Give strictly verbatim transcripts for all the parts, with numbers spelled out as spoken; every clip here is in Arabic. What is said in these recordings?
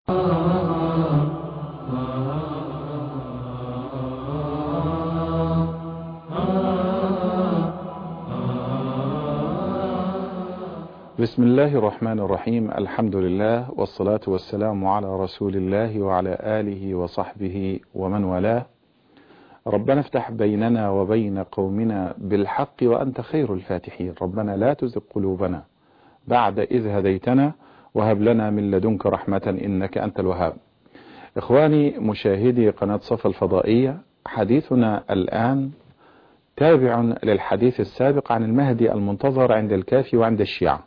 بسم الله الرحمن الرحيم. الحمد لله والصلاة والسلام على رسول الله وعلى آله وصحبه ومن والاه. ربنا افتح بيننا وبين قومنا بالحق وأنت خير الفاتحين. ربنا لا تزغ قلوبنا بعد إذ هديتنا وهب لنا من لدنك رحمة إنك أنت الوهاب. إخواني مشاهدي قناة صفا الفضائية، حديثنا الآن تابع للحديث السابق عن المهدي المنتظر عند الكافي وعند الشيعة،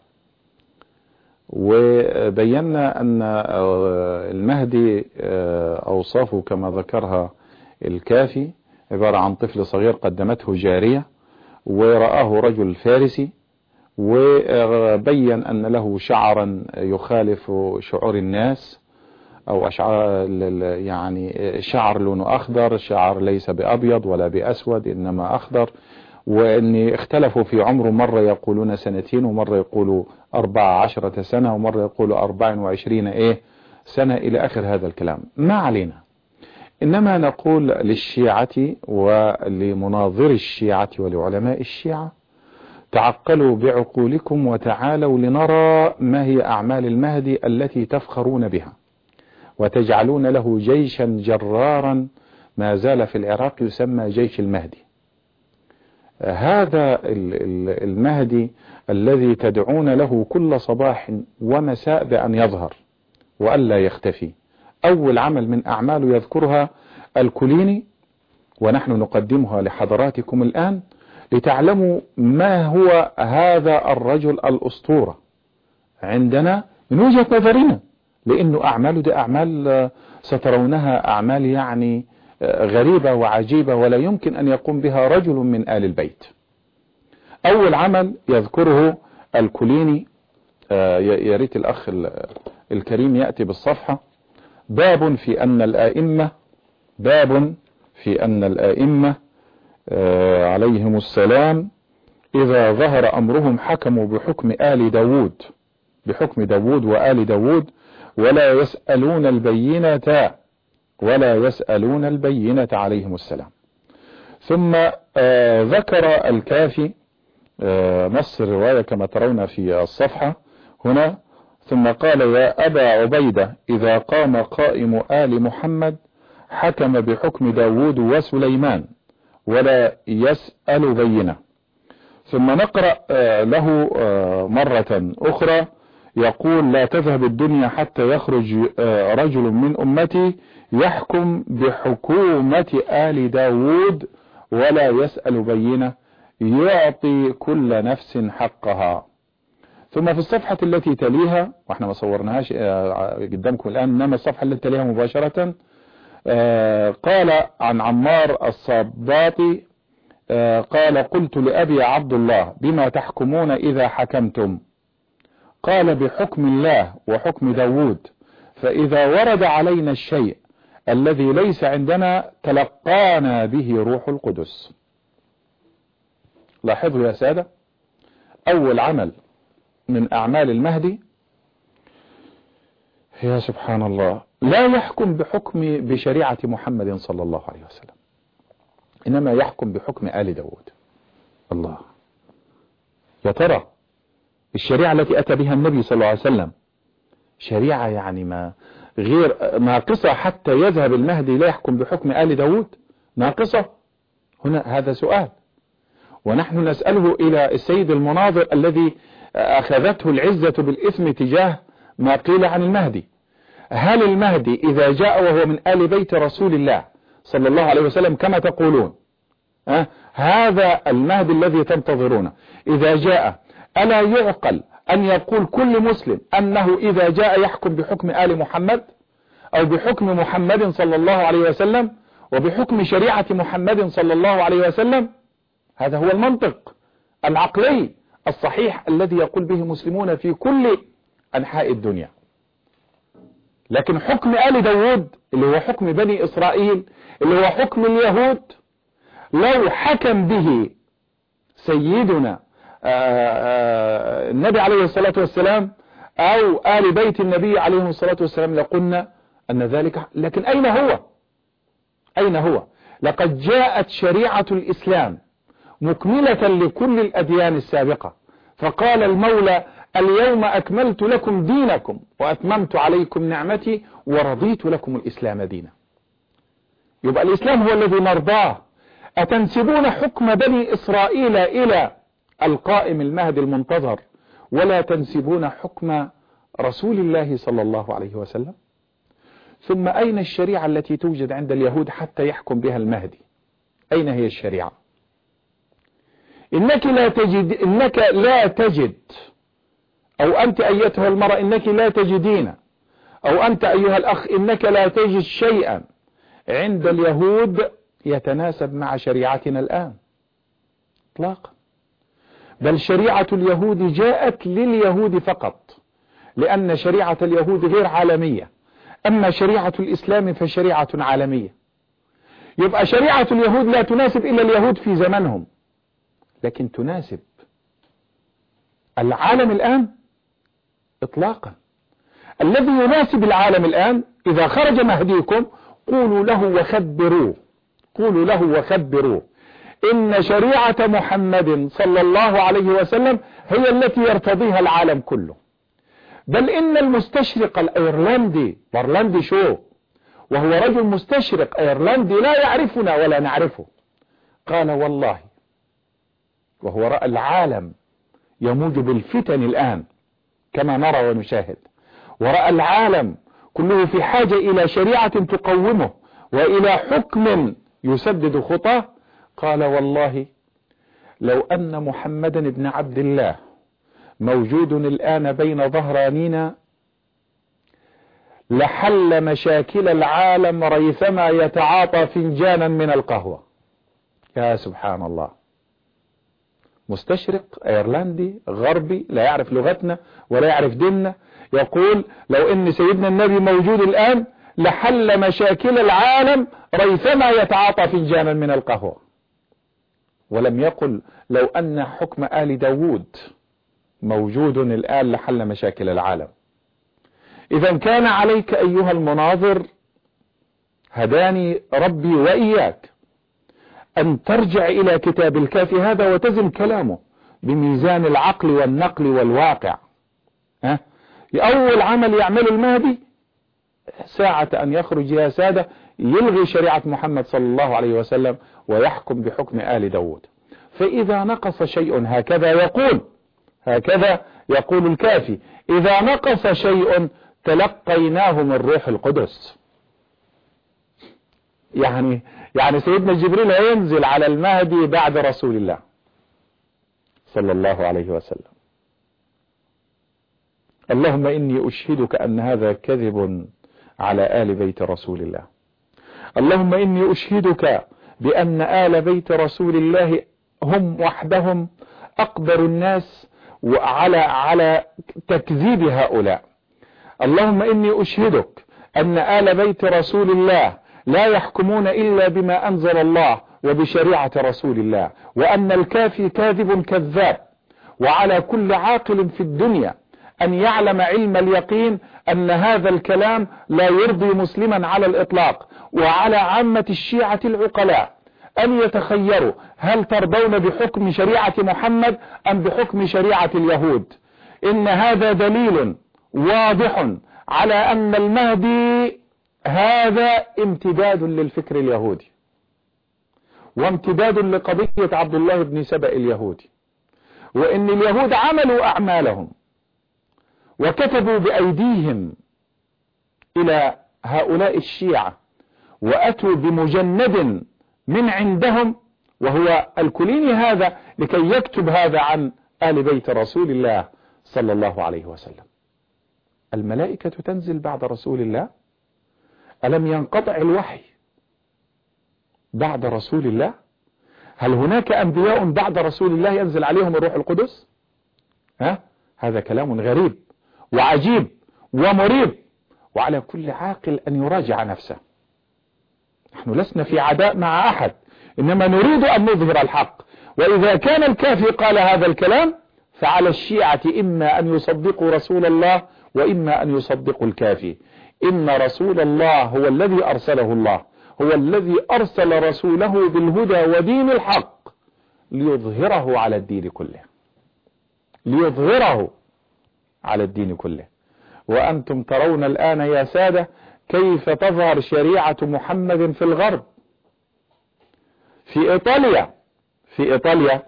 وبينا أن المهدي أوصافه كما ذكرها الكافي عبارة عن طفل صغير قدمته جارية ورآه رجل فارسي، وبين أن له شعرا يخالف شعور الناس، أو أشعار يعني شعر لونه أخضر، شعر ليس بأبيض ولا بأسود إنما أخضر، وأن اختلفوا في عمره، مرة يقولون سنتين ومرة يقولوا أربع عشرة سنة ومرة يقولوا أربع وعشرين إيه سنة إلى آخر هذا الكلام. ما علينا، إنما نقول للشيعة ولمناظر الشيعة ولعلماء الشيعة: تعقلوا بعقولكم وتعالوا لنرى ما هي أعمال المهدي التي تفخرون بها وتجعلون له جيشا جرارا ما زال في العراق يسمى جيش المهدي. هذا المهدي الذي تدعون له كل صباح ومساء بأن يظهر وألا يختفي، أول عمل من أعماله يذكرها الكليني، ونحن نقدمها لحضراتكم الآن لتعلموا ما هو هذا الرجل الأسطورة عندنا من وجهة نظرنا، لأنه أعماله دي أعمال سترونها أعمال يعني غريبة وعجيبة ولا يمكن أن يقوم بها رجل من آل البيت. أول عمل يذكره الكليني، يا ريت الأخ الكريم يأتي بالصفحة: باب في أن الآئمة باب في أن الآئمة عليهم السلام إذا ظهر أمرهم حكموا بحكم آل داود بحكم داود وآل داود ولا يسألون البينة ولا يسألون البينة عليهم السلام. ثم آه ذكر الكافي آه نص الرواية كما ترون في الصفحة هنا: ثم قال: يا أبا عبيدة إذا قام قائم آل محمد حكم بحكم داود وسليمان ولا يسأل بينة. ثم نقرأ آه له آه مرة أخرى يقول: لا تذهب الدنيا حتى يخرج آه رجل من أمتي يحكم بحكومة آل داود ولا يسأل بينة يعطي كل نفس حقها. ثم في الصفحة التي تليها، واحنا ما صورناهاش قدامكم الآن انما الصفحة التي تليها مباشرة، قال عن عمار الصباطي قال: قلت لأبي عبد الله بما تحكمون إذا حكمتم؟ قال: بحكم الله وحكم داود، فإذا ورد علينا الشيء الذي ليس عندنا تلقانا به روح القدس. لاحظوا يا سادة، أول عمل من أعمال المهدي، يا سبحان الله، لا يحكم بحكم بشريعة محمد صلى الله عليه وسلم، إنما يحكم بحكم آل داود. الله، يا ترى الشريعة التي أتى بها النبي صلى الله عليه وسلم شريعة يعني ما غير ناقصة حتى يذهب المهدي لا يحكم بحكم آل داود؟ ناقصة؟ هنا هذا سؤال، ونحن نسأله إلى السيد المناظر الذي أخذته العزة بالإثم تجاه ما قيل عن المهدي. هل المهدي إذا جاء وهو من آل بيت رسول الله صلى الله عليه وسلم كما تقولون، أه؟ هذا المهدي الذي تنتظرونه إذا جاء، ألا يعقل أن يقول كل مسلم أنه إذا جاء يحكم بحكم آل محمد أو بحكم محمد صلى الله عليه وسلم وبحكم شريعة محمد صلى الله عليه وسلم؟ هذا هو المنطق العقلي الصحيح الذي يقول به مسلمون في كل أنحاء الدنيا. لكن حكم آل داود اللي هو حكم بني إسرائيل اللي هو حكم اليهود، لو حكم به سيدنا النبي عليه الصلاة والسلام أو آل بيت النبي عليه الصلاة والسلام لقلنا أن ذلك، لكن أين هو؟ أين هو؟ لقد جاءت شريعة الإسلام مكملة لكل الأديان السابقة، فقال المولى اليوم أكملت لكم دينكم وأتممت عليكم نعمتي ورضيت لكم الإسلام دينا. يبقى الإسلام هو الذي نرضاه. أتنسبون حكم بني إسرائيل إلى القائم المهدي المنتظر ولا تنسبون حكم رسول الله صلى الله عليه وسلم؟ ثم أين الشريعة التي توجد عند اليهود حتى يحكم بها المهدي؟ أين هي الشريعة؟ إنك لا تجد إنك لا تجد أو أنت أيتها المرأة إنك لا تجدين، أو أنت أيها الأخ إنك لا تجد شيئا عند اليهود يتناسب مع شريعتنا الآن إطلاقا. بل شريعة اليهود جاءت لليهود فقط، لأن شريعة اليهود غير عالمية، أما شريعة الإسلام فشريعة عالمية. يبقى شريعة اليهود لا تناسب إلا اليهود في زمنهم، لكن تناسب العالم الآن إطلاقا. الذي يناسب العالم الآن إذا خرج مهديكم قولوا له وخبروه، قولوا له وخبروه إن شريعة محمد صلى الله عليه وسلم هي التي يرتضيها العالم كله. بل إن المستشرق الأيرلندي برلاندي شو، وهو رجل مستشرق أيرلندي لا يعرفنا ولا نعرفه، قال والله وهو رأى العالم يموج بالفتن الآن كما نرى ونشاهد، ورأى العالم كله في حاجة إلى شريعة تقومه وإلى حكم يسدد خطاه، قال والله لو أن محمدا بن عبد الله موجود الآن بين ظهرانينا لحل مشاكل العالم ريثما يتعاطى فنجانا من القهوة. يا سبحان الله، مستشرق ايرلندي غربي لا يعرف لغتنا ولا يعرف ديننا يقول لو ان سيدنا النبي موجود الآن لحل مشاكل العالم ريثما يتعاطى فنجانا من القهوة. ولم يقل لو أن حكم آل داود موجود الآن لحل مشاكل العالم. إذا كان عليك أيها المناظر هداني ربي وإياك أن ترجع إلى كتاب الكافي هذا وتزن كلامه بميزان العقل والنقل والواقع. ها؟ أول عمل يعمل المهدي ساعة أن يخرج يا سادة يلغي شريعة محمد صلى الله عليه وسلم ويحكم بحكم آل داود. فإذا نقص شيء هكذا يقول هكذا يقول الكافي إذا نقص شيء تلقيناه من روح القدس. يعني يعني سيدنا جبريل هينزل على المهدي بعد رسول الله صلى الله عليه وسلم. اللهم إني أشهدك أن هذا كذب على آل بيت رسول الله. اللهم إني أشهدك بأن آل بيت رسول الله هم وحدهم أقدر الناس وعلى على تكذيب هؤلاء. اللهم إني أشهدك أن آل بيت رسول الله لا يحكمون إلا بما أنزل الله وبشريعة رسول الله، وأن الكافي كاذب كذاب. وعلى كل عاقل في الدنيا أن يعلم علم اليقين أن هذا الكلام لا يرضي مسلما على الإطلاق، وعلى عامة الشيعة العقلاء أن يتخيروا هل ترضون بحكم شريعة محمد أم بحكم شريعة اليهود. إن هذا دليل واضح على أن المهدي هذا امتداد للفكر اليهودي وامتداد لقضية عبد الله بن سبأ اليهودي، وإن اليهود عملوا أعمالهم وكتبوا بأيديهم إلى هؤلاء الشيعة وأتوا بمجند من عندهم وهو الكليني هذا لكي يكتب هذا عن آل بيت رسول الله صلى الله عليه وسلم. الملائكة تنزل بعد رسول الله؟ ألم ينقطع الوحي بعد رسول الله؟ هل هناك أنبياء بعد رسول الله ينزل عليهم الروح القدس؟ ها؟ هذا كلام غريب وعجيب ومريب، وعلى كل عاقل أن يراجع نفسه. نحن لسنا في عداء مع أحد، إنما نريد أن نظهر الحق. وإذا كان الكافي قال هذا الكلام فعلى الشيعة إما أن يصدقوا رسول الله وإما أن يصدقوا الكافي. إن رسول الله هو الذي أرسله الله، هو الذي أرسل رسوله بالهدى ودين الحق ليظهره على الدين كله، ليظهره على الدين كله. وأنتم ترون الآن يا سادة كيف تظهر شريعة محمد في الغرب. في إيطاليا في إيطاليا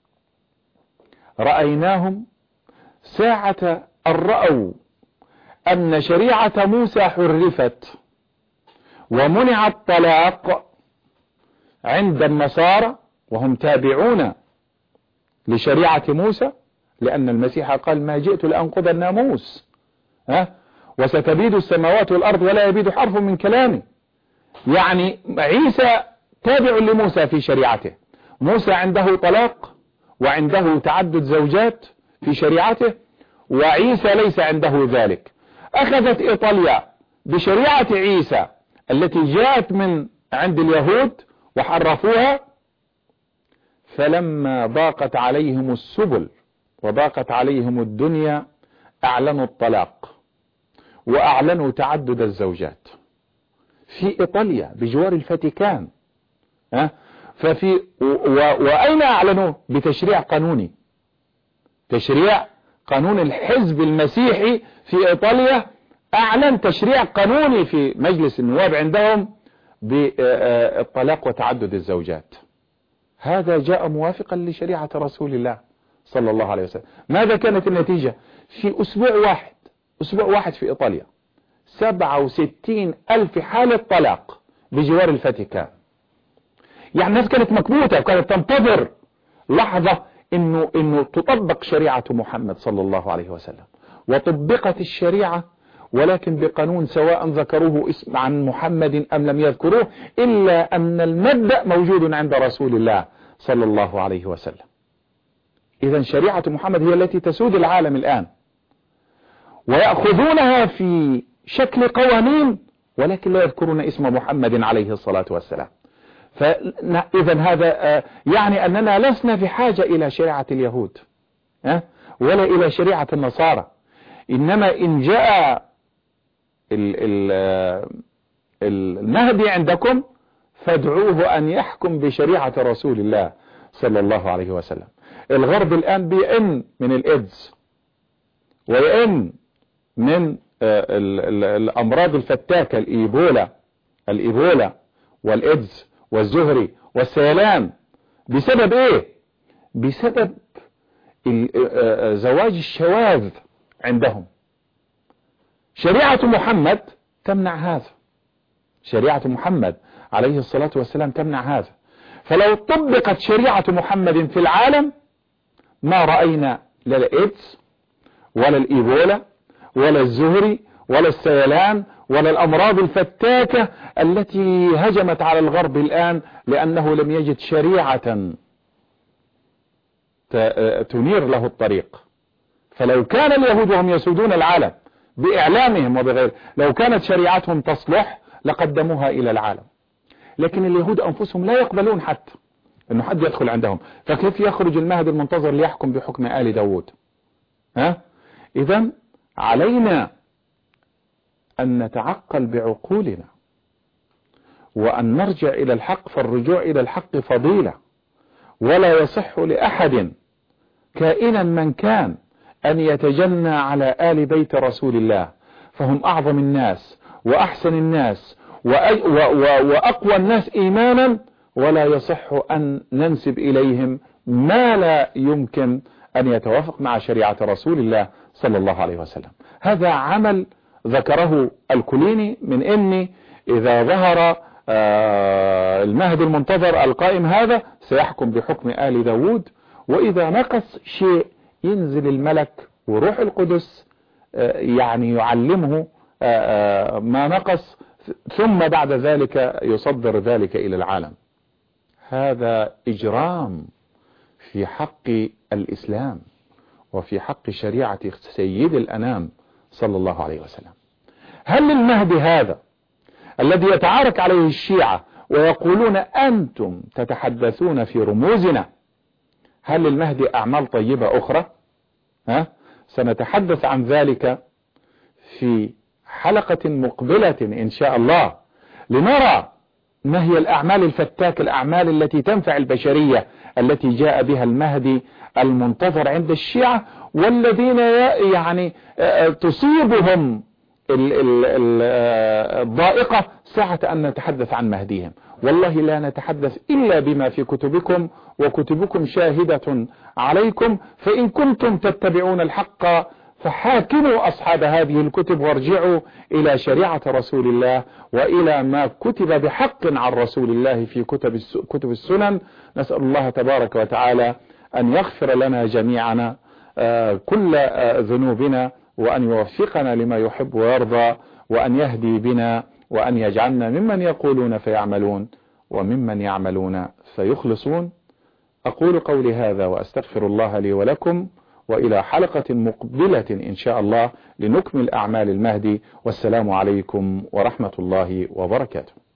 رأيناهم ساعة أن رأوا أن شريعة موسى حرفت ومنع الطلاق عند النصارى وهم تابعون لشريعة موسى، لأن المسيح قال ما جئت لأنقض الناموس ها وستبيد السماوات والأرض ولا يبيد حرف من كلامي. يعني عيسى تابع لموسى في شريعته، موسى عنده طلاق وعنده تعدد زوجات في شريعته، وعيسى ليس عنده ذلك. أخذت إيطاليا بشريعة عيسى التي جاءت من عند اليهود وحرفوها، فلما ضاقت عليهم السبل وضاقت عليهم الدنيا أعلنوا الطلاق وأعلنوا تعدد الزوجات في إيطاليا بجوار الفاتيكان. ها ففي و... وأين أعلنوا؟ بتشريع قانوني، تشريع قانون الحزب المسيحي في إيطاليا أعلن تشريع قانوني في مجلس النواب عندهم بالطلاق وتعدد الزوجات. هذا جاء موافقا لشريعة رسول الله صلى الله عليه وسلم. ماذا كانت النتيجة؟ في أسبوع واحد أسبوع واحد في إيطاليا سبعة وستين ألف حالة طلاق بجوار الفاتيكان. يعني الناس كانت مكبوتة وكانت تنتظر لحظة إنه, إنه تطبق شريعة محمد صلى الله عليه وسلم، وطبقت الشريعة ولكن بقانون سواء ذكروه اسم عن محمد أم لم يذكروه، إلا أن المبدأ موجود عند رسول الله صلى الله عليه وسلم. إذن شريعة محمد هي التي تسود العالم الآن، ويأخذونها في شكل قوانين ولكن لا يذكرون اسم محمد عليه الصلاة والسلام. فإذا هذا يعني أننا لسنا في حاجة إلى شريعة اليهود ولا إلى شريعة النصارى، إنما إن جاء المهدي عندكم فادعوه أن يحكم بشريعة رسول الله صلى الله عليه وسلم. الغرب الآن بيئن من الإيدز ويئن من الأمراض الفتاكة، الإيبولا الإيبولا والإيدز والزهري والسيلان. بسبب إيه؟ بسبب زواج الشواذ عندهم. شريعة محمد تمنع هذا، شريعة محمد عليه الصلاة والسلام تمنع هذا. فلو طبقت شريعة محمد في العالم ما رأينا لا الإيدز ولا الإيبولا ولا الزهري ولا السيلان ولا الأمراض الفتاكة التي هجمت على الغرب الآن، لأنه لم يجد شريعة تنير له الطريق. فلو كان اليهود وهم يسودون العالم بإعلامهم وبغير، لو كانت شريعتهم تصلح لقدموها إلى العالم، لكن اليهود أنفسهم لا يقبلون حتى أنه حد يدخل عندهم. فكيف يخرج المهدي المنتظر ليحكم بحكم آل داود؟ ها؟ إذن علينا أن نتعقل بعقولنا وأن نرجع إلى الحق، فالرجوع إلى الحق فضيلة، ولا يصح لأحد كائنا من كان أن يتجنى على آل بيت رسول الله، فهم أعظم الناس وأحسن الناس وأقوى الناس إيمانا، ولا يصح أن ننسب إليهم ما لا يمكن أن يتوافق مع شريعة رسول الله صلى الله عليه وسلم. هذا عمل ذكره الكليني من إني إذا ظهر المهدي المنتظر القائم هذا سيحكم بحكم آل داود، وإذا نقص شيء ينزل الملك وروح القدس يعني يعلمه ما نقص، ثم بعد ذلك يصدر ذلك إلى العالم. هذا إجرام في حق الإسلام وفي حق شريعة سيد الأنام صلى الله عليه وسلم. هل المهدي هذا الذي يتعارك عليه الشيعة ويقولون أنتم تتحدثون في رموزنا، هل المهدي أعمال طيبة أخرى؟ ها؟ سنتحدث عن ذلك في حلقة مقبلة إن شاء الله، لنرى ما هي الأعمال الفتاك، الأعمال التي تنفع البشرية التي جاء بها المهدي المنتظر عند الشيعة، والذين يعني تصيبهم الضائقة ساعة أن نتحدث عن مهديهم. والله لا نتحدث إلا بما في كتبكم، وكتبكم شاهدة عليكم، فإن كنتم تتبعون الحق فحاكموا أصحاب هذه الكتب وارجعوا إلى شريعة رسول الله وإلى ما كتب بحق عن رسول الله في كتب كتب السنن. نسأل الله تبارك وتعالى أن يغفر لنا جميعنا كل ذنوبنا، وأن يوفقنا لما يحب ويرضى، وأن يهدي بنا، وأن يجعلنا ممن يقولون فيعملون وممن يعملون فيخلصون. أقول قولي هذا وأستغفر الله لي ولكم، وإلى حلقة مقبلة إن شاء الله لنكمل أعمال المهدي، والسلام عليكم ورحمة الله وبركاته.